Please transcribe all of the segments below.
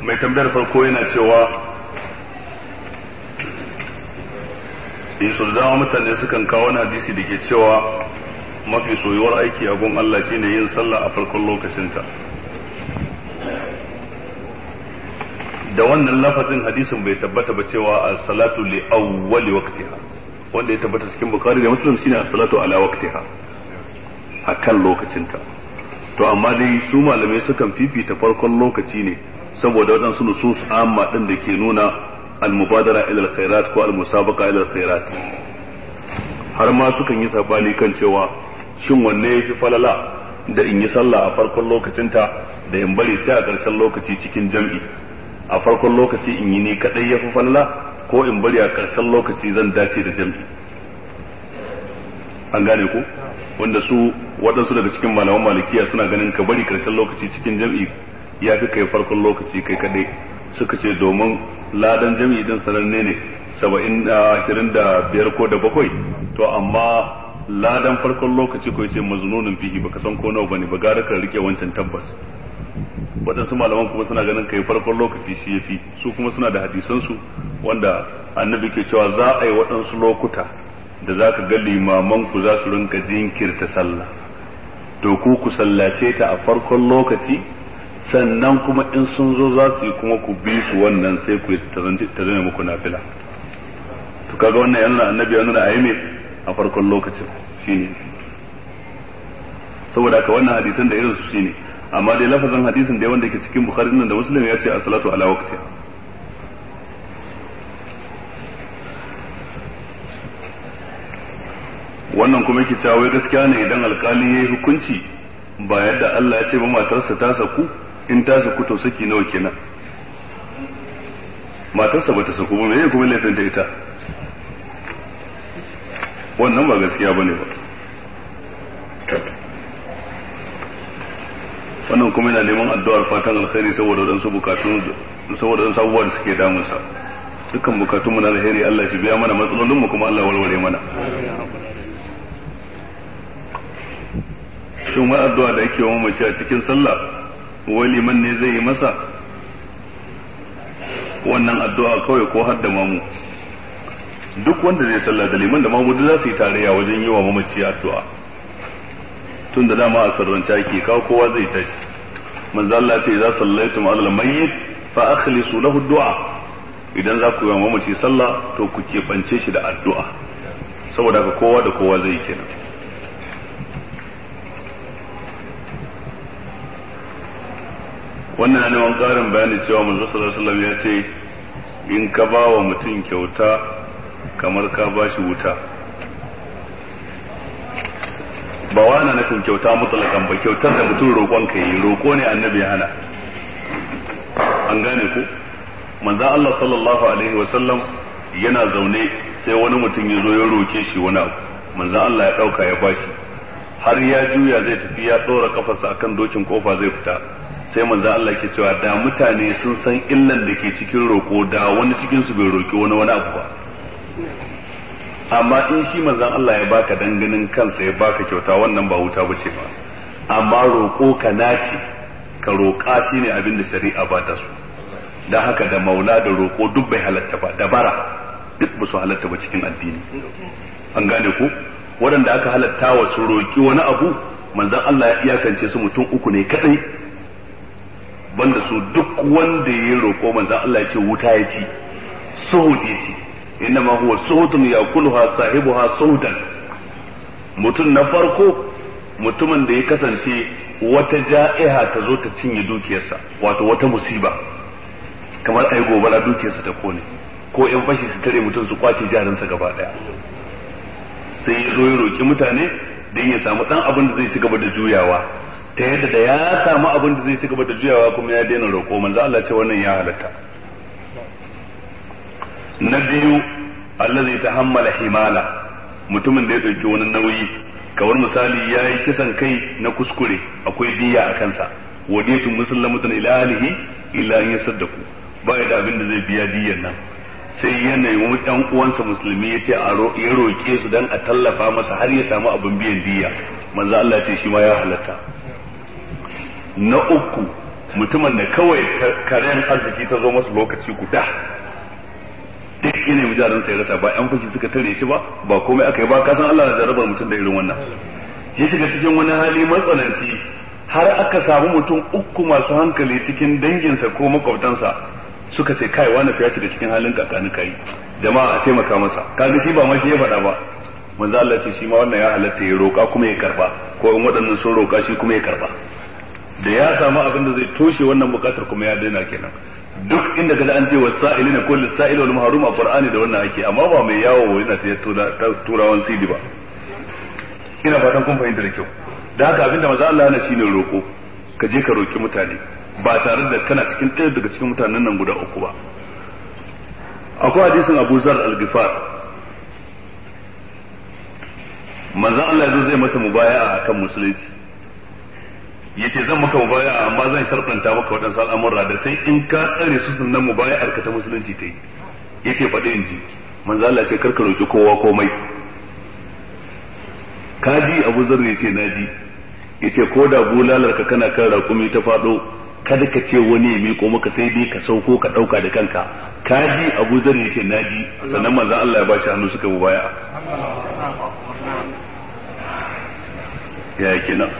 mai tambayar farko yana cewa in dama mutane sukan kawo wani hadisi da ke cewa mafi soyuwar aiki a gun Allah shine yin sallah a farkon lokacinta. Da wannan lafazin hadisin bai tabbata ba cewa as-salatu li awwali waqtiha, wanda ya tabbata cikin Bukhari da Muslim shine as-salatu ala waqtiha, akan lokacinta. To amma dai su malamai sukan fifita farkon lokaci ne saboda waɗansu nusus amma din da ke nuna al-mubadara ila al-khairat ko al-musabaqa ila al-khairat. Har ma sukan yi sabani kan cewa shin wanne yafi falala, da in yi sallah a farkon lokacinta da in bari sai a ƙarshen lokaci cikin jam'i. A farkon lokaci in yi ni kadai yafi falala, ko in bari a ƙarshen lokaci zan dace da jam'i. An gane ku? Wanda su waɗansu daga cikin malaman malikiya suna ganin ka bari ƙarshen lokaci cikin jam'i ya fi kai farkon lokaci kai kadai. Suka ce domin ladan jam'i din sananne ne 25 ko da 7, to amma ladan farkon lokaci ko yace maznunin fihi baka san ko nawa bane ba, gara ka rike wancan tabbas. Waɗansu malaman kuma suna ganin kai farkon lokaci shi yafi, su kuma suna da hadisan su wanda annabi ke cewa za a yi waɗansu lokuta da za ka ga limaman ku za su rinka jinkirta sallah, to ku sallace ta a farkon lokaci, sannan kuma in sun zo za su yi kuma ku bi su wannan sai ku ta zama muku nafila. To kaga wannan yana annabi ya nuna ayi me a farkon lokacin shine, saboda ka wannan hadisan da irin su shine. Amma dai lafazin hadisin da wanda ke cikin Bukhari nan da Muslim ya ce as-salatu ala waqtiha. Wannan kuma yake cewa wai gaskiya ne idan alkali yayi hukunci ba yadda Allah ya ce ba matarsa ta saku, in ta saku to saki nawa kenan? Matarsa bata saku ba, me kuma laifin ta ita? Wannan ba gaskiya bane ba. Wannan kuma yana neman addu'ar fatan alkhairi saboda wadansu bukatun, saboda wadansu abubuwa da suke damunsa. Dukkan bukatun mu na alheri Allah shi biya mana matsalolin mu, kuma Allah walwale mana. Shin wai addu'a da yake wa mamaci a cikin sallah wai liman ne zai yi masa wannan addu'a kawai ko har da mamu? Duk wanda zai sallah da liman da mamu duk za su yi tarayya wajen yi wa mamaci addu'a. Tun da dama a sarrance ake kawo kowa zai tashi. Manzo Allah ce idza sallaitum ala al-mayyit fa akhlisu lahu du'a. Idan za ku yi wa mamaci sallah to ku keɓance shi da addu'a, saboda haka kowa da kowa zai kenan. Wannan na neman ƙarin bayani cewa manzo sallallahu alaihi wasallam ya ce in ka ba wa mutum kyauta kamar ka ba shi wuta. Ba wa ana nufin kyauta mutlakan ba, kyautar da mutum roƙon ka yi, roƙo ne annabi ya hana. An gane ku? Manzo Allah sallallahu alaihi wasallam yana zaune sai wani mutum ya zo ya roke shi wani abu. Manzo Allah ya ɗauka ya bashi, har ya juya zai tafi ya ɗora kafarsa akan dokin kofa zai fita. Sai manzo Allah ke cewa da mutane sun san illan da ke cikin roko da wani cikin su bai roki wani abu ba. Amma in shi manzon Allah ya baka danganin kansa ya baka kyauta, wannan ba wuta bace ba. Amma roko ka naci ka roka shi ne abin da shari'a ba ta so. Dan haka da maula da roko duk bai halatta ba, da bara duk ba su halatta ba cikin addini. An gane ku? Waɗanda aka halatta wa su roki wani abu, manzon Allah ya iyakance su mutum 3 ne kadai. Banda su duk wanda ya roƙo manzon Allah ya ce wuta ya ci, suhut ya ci, inna ma huwa suhutun yakuluha sahibuha suhutan. Mutum na farko mutumin da ya kasance wata ja'iha ta zo ta cinye dukiyarsa, wato wata musiba, kamar ai gobara dukiyarsa ta kone, ko yan fashi su tare mutum su kwace jarinsa gaba daya. Sai ya zo ya roƙi mutane don ya samu dan abin da zai ci gaba da juyawa, ta yadda da ya samu abin da zai ci gaba da juyawa kuma ya daina roƙo. Manzo Allah ce wannan ya halatta. Na biyu, allazi tahammala himala, mutumin da ya dauki wani nauyi, kawar misali ya yi kisan kai na kuskure, akwai diya a kansa, wadiyatun musallamatun ila alihi illa an yasaddaku, ba ya da abin da zai biya diyan nan, sai ya nemi ɗan uwansa musulmi ya ce ya roƙe su dan a tallafa masa har ya samu abin biyan diya. Manzo Allah ce shi ma ya halatta. Na uku, mutumin da kawai karen arziki ta zo masa lokaci guda duk ne mujarin sai rasa ba yan fushi suka tare shi ba komai aka yi ba kasan Allah da jarabar mutum da irin wannan ya shiga cikin wani hali matsananci har aka samu mutum uku masu hankali cikin danginsa ko makwabtansa suka ce kai wani fiya shiga cikin halin kakani kai jama'a a taimaka masa kaga shi ba ma shi ya faɗa ba manzo Allah ce shi ma wannan ya halatta ya roƙa kuma ya karba ko in waɗannan sun roƙa shi kuma ya karba da ya samu abin da zai toshe wannan bukatar kuma ya daina kenan duk inda kaza an ce wasa'ilina kullu sa'il wal mahrum a qur'ani da wannan ake amma ba mai yawo yana ta turawan sidi ba ina fatan kun fahimta da kyau da haka abinda manzo Allah yana shine roƙo ka je ka roki mutane ba tare da kana cikin ɗaya daga cikin mutanen nan guda uku ba akwai hadisin Abu Zar al-Ghifar manzo Allah zai masa mubaya'a akan musulunci yace zan maka mubaya'a amma zan sharɗanta maka waɗansu al'amura da sai in ka tsare su sannan mubaya'ar ka ta musulunci ta yi yace faɗi in ji manzo Allah ce karka roki kowa komai kaji Abu Zar yace naji yace ko da bulalar ka kana kan raƙumi ta faɗo kada ka ce wani ya miko maka sai dai ka sauko ka ɗauka da kanka kaji Abu Zar yace naji sannan manzo Allah ya ba shi hannu suka mubaya'a ya yake nan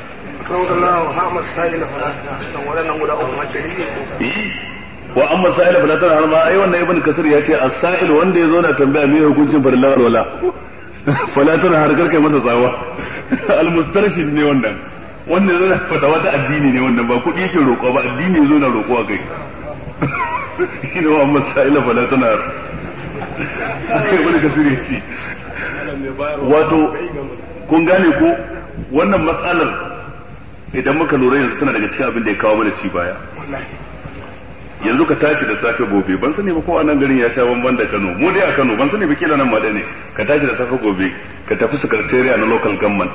wa amma sa'il fala tana har ma ai wannan ibn kasir ya ce as-sa'il wanda yazo na tambaya me hukuncin farillar wala fala tana har karkai masa tsawa al-mustarshid ne wannan wanda yazo na fata wata addini ne wannan ba kudi yake roƙo ba addini yazo na roƙo kai shi ne wa amma sa'il fala tana har ibn kasir ya ce wato kun gane ko wannan matsalar idan muka lura yanzu tana daga cikin abin da ya kawo mana ci baya yanzu ka tashi da safe gobe ban sani ba ko a nan garin ya sha bamban da Kano mu dai a Kano ban sani ba kila nan ma da ne ka tashi da safe gobe ka tafi secretariat na local government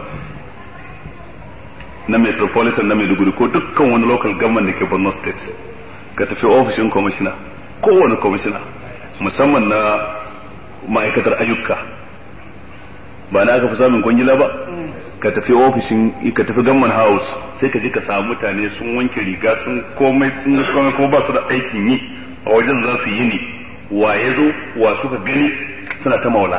na metropolitan na Maiduguri ko dukkan wani local government da ke Borno state ka tafi ofishin commissioner kowane commissioner musamman na ma'aikatar ayyuka ba na aka fi samun kwangila ba ka tafi ofishin ka tafi gamman house sai ka je ka samu mutane sun wanke riga sun komai kuma ba su da aikin yi a wajen za su yi ne wa ya zo wa suka gani suna ta maula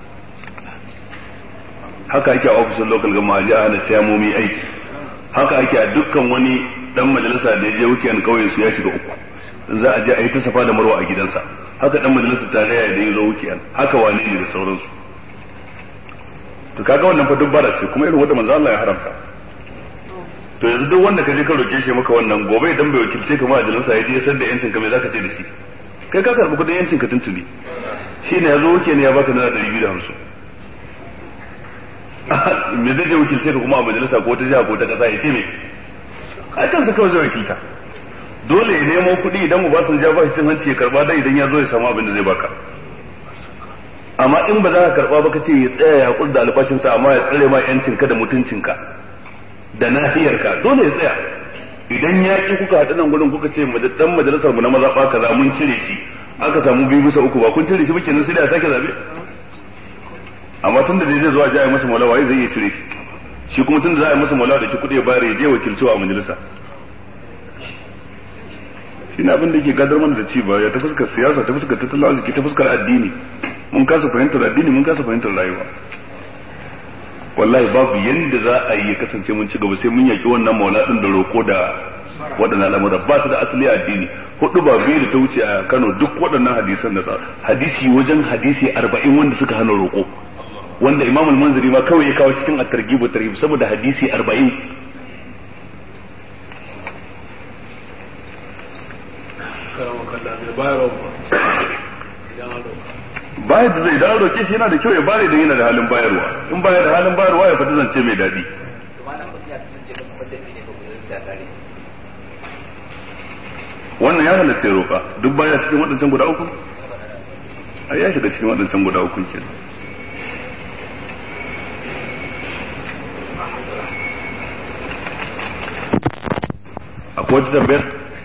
haka ake a ofishin local government a jiya hana ciyamomi aiki haka ake a dukkan wani dan majalisa da ya je weekend kauyen su ya shiga uku za a je a yi ta safa da marwa a gidansa haka dan majalisa tarayya da ya zo weekend haka wane ne da sauransu to kaga wannan fa duk bara ce kuma irin wanda manzo Allah ya haramta to yanzu duk wanda kaje ka roke shi maka wannan gobe idan bai wakilce ka ma ajalinsa ya je san da yancin ka me zaka ce da shi kai ka karbi kudin yancin ka tuntuni shine yazo wuke ne ya baka naira 250 me zai je wakilce ka kuma a majalisa ko ta jiha ko ta kasa ya ce me ai kansa kawai zai wakilta dole ya nemo kudi idan mu ba su ja ba shi cin hanci ya karba dan idan ya zo ya samu abin da zai baka amma in ba za ka karba ba kace ya tsaya ya kula da albashin sa amma ya tsare ma yancin ka da mutuncin ka da nahiyar ka dole ya tsaya idan ya ki kuka hada nan gurin kuka ce dan majalisar mu na maza ba kaza mun cire shi aka samu 2/3 ba kun cire shi ba kenan sai da sake zabe amma tunda da zai zo a ji masa maulawa zai iya cire shi kuma tunda za a yi masa maulawa da ki kudi ya bayar ya je wakilcewa a majalisa ina abin da ke gadar mana da ci ba ya ta fuskar siyasa ta fuskar tattalin arziki ta fuskar addini mun kasa fahimtar addini mun kasa fahimtar rayuwa wallahi babu yanda za a yi ya kasance mun ci gaba sai mun yaki wannan maula din da roko da waɗannan al'amura ba su da asali addini hudu ba biyu da ta wuce a Kano duk waɗannan hadisan da hadisi wajen hadisi 40 wanda suka hana roko wanda Imam al-Munziri ma kawai ya kawo cikin at-targhib wa tarhib saboda hadisi 40 bayar da zai da roke shi yana da kyau ya bare da yana da halin bayarwa in baya da halin bayarwa ya fadi zance mai dadi wannan ya halatta roka duk baya cikin waɗancan guda uku ai ya shiga cikin waɗancan guda uku kenan akwai wata tambayar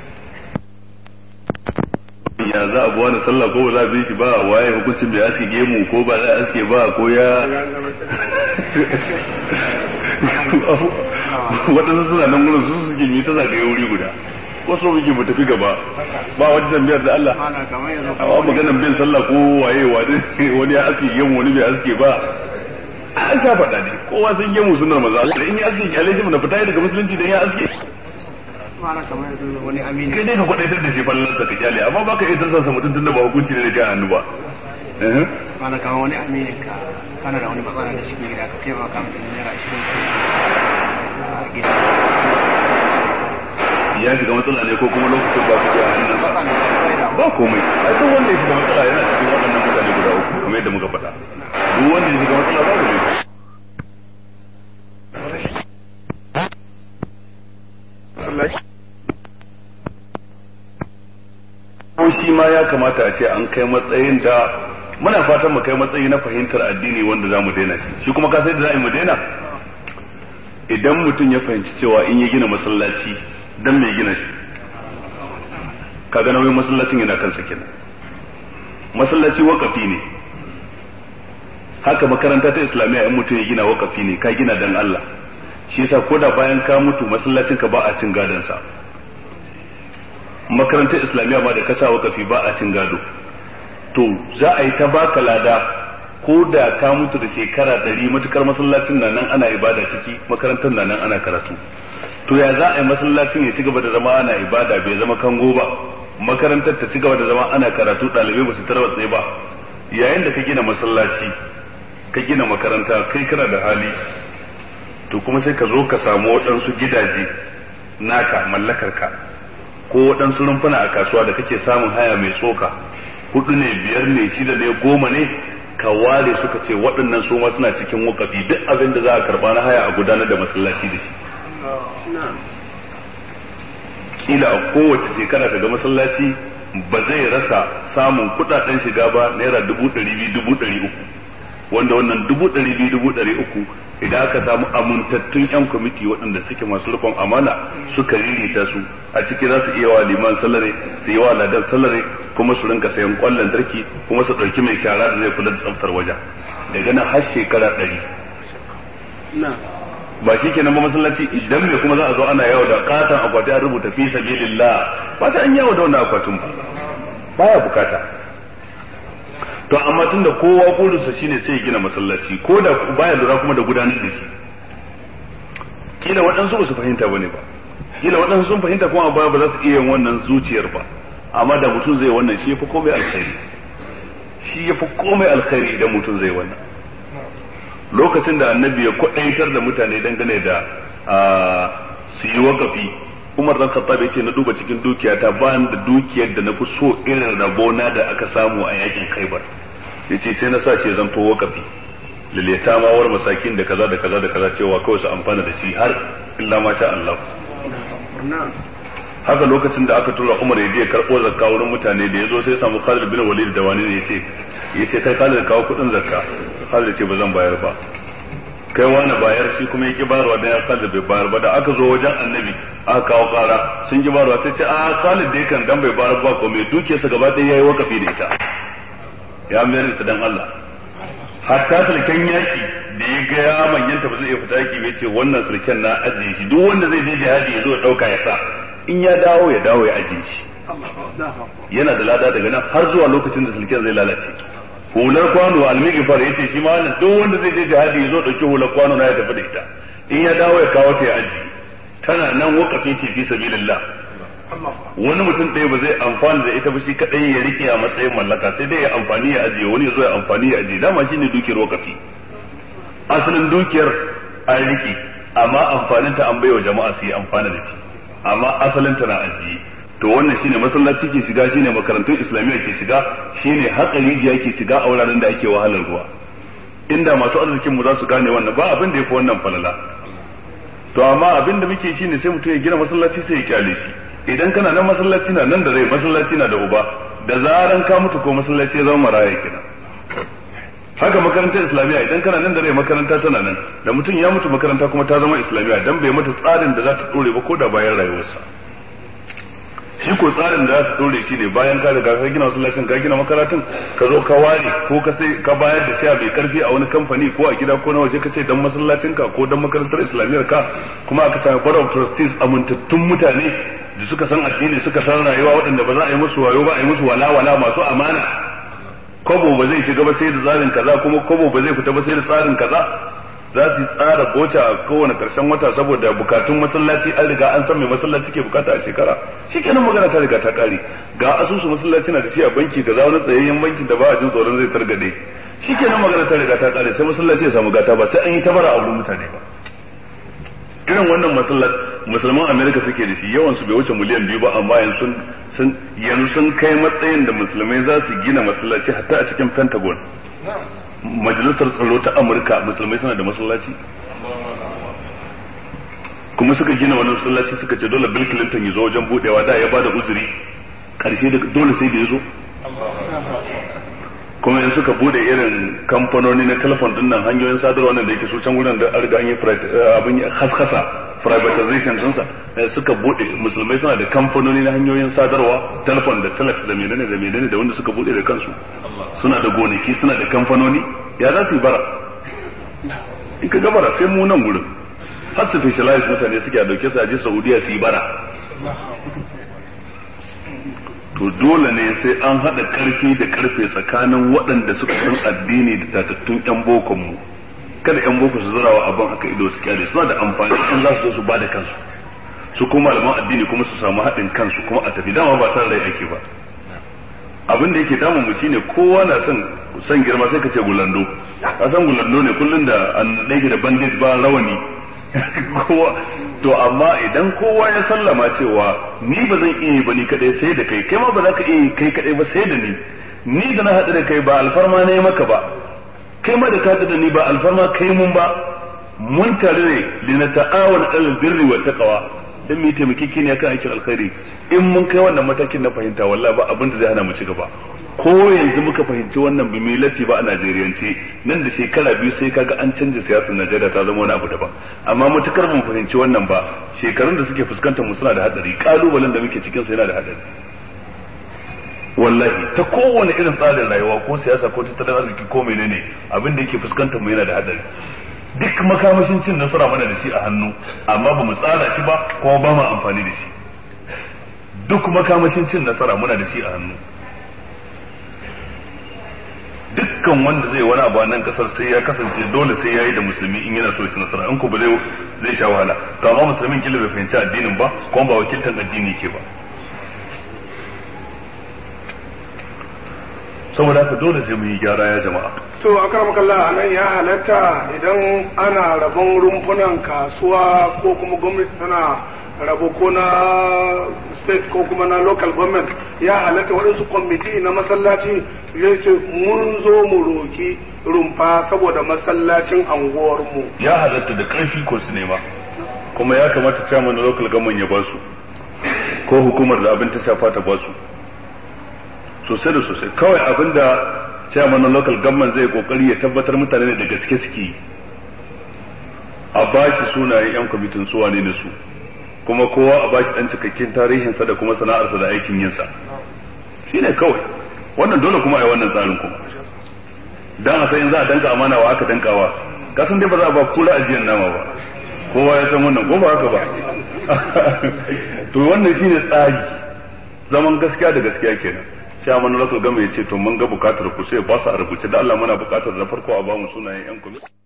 ya za a buwa da sallah ko ba za a bi shi ba waye hukuncin da ya aske gemu ko ba za a aske ba ko ya waɗansu suna nan gudun su suke yi ta zagaye wuri guda ko so muke mu tafi gaba ba wani tambayar da Allah amma maganar bin sallah ko waye wani ya aski yin wani bai aski ba an sha faɗa ne kowa sun yi mu sunnar maza Allah in ya aski kyale shi mu na fita daga musulunci dan ya aski kai dai ka kwadaitar da shi fallansa ka kyale amma baka iya tarsa mutum tunda ba hukunci ne da kai hannu ba mana kama wani aminin ka kana da wani matsala da cikin gida ka kai ba ka mutum naira 20 gida ya shiga matsala ne ko kuma lokacin ba su a hannun ba komai a duk wanda ya shiga matsala yana cikin waɗannan mutane guda uku kamar yadda muka faɗa duk wanda ya shiga matsala ba komai ko shi ma ya kamata a ce an kai matsayin da muna fatan mu kai matsayi na fahimtar addini wanda za mu daina shi kuma ka sai da za mu daina idan mutum ya fahimci cewa in ya gina masallaci dan mai gina shi kaga nauyin masallacin yana kansa kenan masallaci wakafi ne haka makaranta ta islamiyya in mutum ya gina wakafi ne ka gina dan Allah shi yasa koda bayan ka mutu masallacin ka ba a cin gadon sa makarantar islamiyya ma da ka sa wakafi ba a cin gado to za a yi ta baka lada ko da ka mutu da shekara 100 matukar masallacin na nan ana ibada ciki makarantar na nan ana karatu to ya za a yi masallacin ya ci gaba da zama ana ibada bai zama kango ba makarantar ta ci gaba da zama ana karatu ɗalibai ba su tarwatse ba yayin da ka gina masallaci ka gina makaranta kai kana da hali to kuma sai ka zo ka samu waɗansu gidaje naka mallakar ka ko waɗansu rumfuna a kasuwa da kake samun haya mai tsoka 4 ne 5 ne 6 ne 10 ne ka ware suka ce waɗannan su ma suna cikin wakafi duk abin da za a karɓa na haya a gudanar da masallaci da shi kila a kowace shekara daga masallaci ba zai rasa samun kudaden shiga ba naira 200,000-300,000 wanda wannan 200,000-300,000 idan aka samu amintattun yan kwamiti waɗanda suke masu rufin amana suka ririta su a ciki za su iya wa liman sallare su yi wa ladan sallare kuma su rinka sayan kwallon tarki kuma su ɗauki mai shara da zai kula da tsaftar wajen daga nan har shekara 100 ba shi kenan ba masallaci idan me kuma za a zo ana yawo da katon akwati an rubuta fi sabilillah ba sai an yawo da wannan akwatin ba baya bukata to amma tunda kowa burinsa shine sai ya gina masallaci ko da baya lura kuma da gudanar da shi kila waɗansu ba su fahimta bane ba kila waɗansu sun fahimta kuma ba za su iya yin wannan zuciyar ba amma da mutum zai wannan shi yafi komai alkhairi idan mutum zai wannan lokacin da annabi ya kwadaitar da mutane dangane da su yi wakafi Umar dan Khattab ya ce na duba cikin dukiyata ba da dukiyar da na fi so irin rabona da aka samu a yakin Khaibar yace sai na sa ce zanto wakafi lilita ma war masakin da kaza da kaza da kaza cewa kawai su amfana da shi har illa ma sha Allah haka lokacin da aka tura Umar ya je karɓo zakka wurin mutane da yazo sai samu Khalid bin Walid da wani ne yace kai Khalid kawo kudin zakka Khalid ce ba zan bayar ba kai wani bayar shi kuma yake bayarwa dan ya Khalid bai bayar ba da aka zo wajen Annabi aka kawo kara sun ki bayarwa sai ce a Khalid dai kan dan bai bayar ba ko mai dukiyarsa gaba ɗaya yayi wakafi da ita ya mayar ta dan Allah hatta sulken yaki da ya ga ya manyanta ba zai iya fita yaki bai ce wannan sulken na ajiye shi duk wanda zai je jihadi ya zo ya dauka ya sa in ya dawo ya ajiye shi yana da lada daga nan har zuwa lokacin da sulken zai lalace hular kwano almigifar yace shi ma wannan duk wanda zai je jihadi ya zo dauki hular kwano na ya tafi da ita in ya dawo ya kawo ta ya ajiye tana nan wakafi ce fi sabilillah wani mutum ɗaya ba zai amfani da ita ba shi kadai ya rike a matsayin mallaka sai dai ya amfani ya ajiye wani ya zo ya amfani ya ajiye dama shine dukiyar wakafi asalin dukiyar an rike amma amfanin ta an baiwa jama'a su yi amfani da shi amma asalin ta na ajiye to wannan shine masallaci ke shiga shine makarantun islamiyya ke shiga shine haƙari jiya ke shiga a wuraren da ake wahalar ruwa inda masu arzikin mu za su gane wannan ba abin da yafi wannan falala to amma abin da muke shine sai mutum ya gina masallaci sai ya kyale shi idan kana nan masallaci na nan da rai masallaci na da uba da zaran ka mutu ko masallaci ya zama maraya kenan haka makarantar islamiyya idan kana nan da rai makaranta tana nan da mutum ya mutu makaranta kuma ta zama islamiyya dan bai mata tsarin da za ta dore ba ko da bayan rayuwarsa shi ko tsarin da za ta dore shi ne bayan ka riga ka gina masallacin ka gina makarantun ka zo ka ware ko ka sai ka bayar da shaya mai karfi a wani kamfani ko a gida ko na waje ka ce dan masallacin ka ko dan makarantar islamiyyar ka kuma aka sami board of trustees amintattun mutane da suka san addini suka san rayuwa waɗanda ba za a yi musu wayo ba a yi musu walawala masu amana. Kobo ba zai shiga ba sai da tsarin kaza, kuma kobo ba zai fita ba sai da tsarin kaza. Za su tsara boca a kowane karshen wata saboda bukatun masallaci an riga an san mai masallaci ke bukata a shekara. Shikenan magana ta riga ta kare. Ga asusu masallaci na da shi a banki ga wani tsayayyen bankin da ba a jin tsoron zai targade. Shikenan magana ta riga ta kare, sai masallaci ya samu gata ba sai an yi tabara a wurin mutane ba. Irin wannan masallaci musulman Amerika suke da shi, yawan su bai wuce miliyan 2 ba, amma yanzu sun kai matsayin da musulmai za su gina masallaci hatta a cikin Pentagon. Majalisar tsaro ta Amurka musulmai suna da masallaci, kuma suka gina wani masallaci suka ce dole Bill Clinton ya zo wajen budewa, da ya bada uzuri karshe da dole sai da ya zo. Kuma yanzu suka bude irin kamfanoni na telefon din nan, hanyoyin sadarwa nan da yake so can wurin da an riga an yi abin haskasa privatization dinsa, suka bude musulmai suna da kamfanoni na hanyoyin sadarwa, telefon da telex da menene da wanda suka bude da kansu, suna da gonaki, suna da kamfanoni. Ya za su yi bara? In ka gabara sai mu nan gurin har su specialize mutane suke a dauke su a je Saudiya su yi bara. To dole ne sai an haɗa ƙarfi da ƙarfe tsakanin waɗanda suka san addini da tatattun 'yan bokon mu. Kada 'yan boko su zurawa abin haka ido su kyale, suna da amfani in za su zo su ba da kansu, su kuma malaman addini kuma su samu haɗin kansu, kuma a tafi dama ba san rai ake ba. Abin da yake damun mu shine kowa na son girma sai ka ce gulando, ka san gulando ne kullun da an ɗage da bandage ba rawani kowa. To amma idan kowa ya sallama cewa ni ba zan iya yi ba ni kadai sai da kai ma ba za ka iya yi kai kadai ba sai da ni da na haɗu da kai ba alfarma na yi maka ba, kai ma da ka haɗu da ni ba alfarma kai mun ba, mun tare ne lina ta'awun alal birri wa taqwa, dan mu taimaki kini akan aikin alkhairi. In mun kai wannan matakin na fahimta wallahi ba abin da zai hana mu ci gaba. Ko yanzu muka fahimci wannan bimilati ba a Najeriyance, nan da shekara 2 sai kaga an canza siyasar Najeriya ta zama wani abu daban. Amma mutukar mun fahimci wannan ba, shekarun da suke fuskantar mu suna da hadari, kalubalen da muke cikin su yana da hadari. Wallahi ta kowane irin tsarin rayuwa ko siyasa ko tattalin arziki ko menene, abin da yake fuskantar mu yana da hadari. Duk makamashin cin nasara mana da shi a hannu, amma ba mu tsara shi ba kuma ba mu amfani da shi. Duk makamashin cin nasara muna da shi a hannu. Dukkan wanda zai wani abu a nan kasar sai ya kasance dole sai yayi da musulmi in yana so ya ci nasara, in ko ba zai sha wahala. To amma musulmin kila bai fahimci addinin ba, kuma ba wakiltan addini ke ba. Saboda haka dole sai mu yi gyara ya jama'a. To akramakallah, anan ya halatta idan ana rabon rumfunan kasuwa ko kuma gwamnati tana rabo ko na state ko kuma na local government, ya halatta waɗansu kwamiti na masallaci ya ce mun zo mu roki rumfa saboda masallacin anguwarmu. Ya halatta da ƙarfi ko su nema, kuma ya kamata chairman na local government ya basu ko hukumar da abin ta shafa ta basu sosai da sosai. Kawai abinda chairman na local government zai kokari ya tabbatar mutane ne da gaske suke, a bashi sunayen yan kwamitin su wane ne su, kuma kowa a bashi dan cikakken tarihinsa da kuma sana'arsa da aikin yinsa, shine kawai. Wannan dole kuma ai wannan tsarin kuma dan a sai za a danka amana wa aka dankawa, kasan dai ba za a ba kula ajiyar nama ba, kowa ya san wannan ko ba haka ba. To wannan shine tsari, zaman gaskiya da gaskiya kenan. Sai amma na local government ya ce to mun ga bukatar ku, sai ba su a rubuce da Allah muna bukatar da farko a ba mu sunayen yan kwamitin.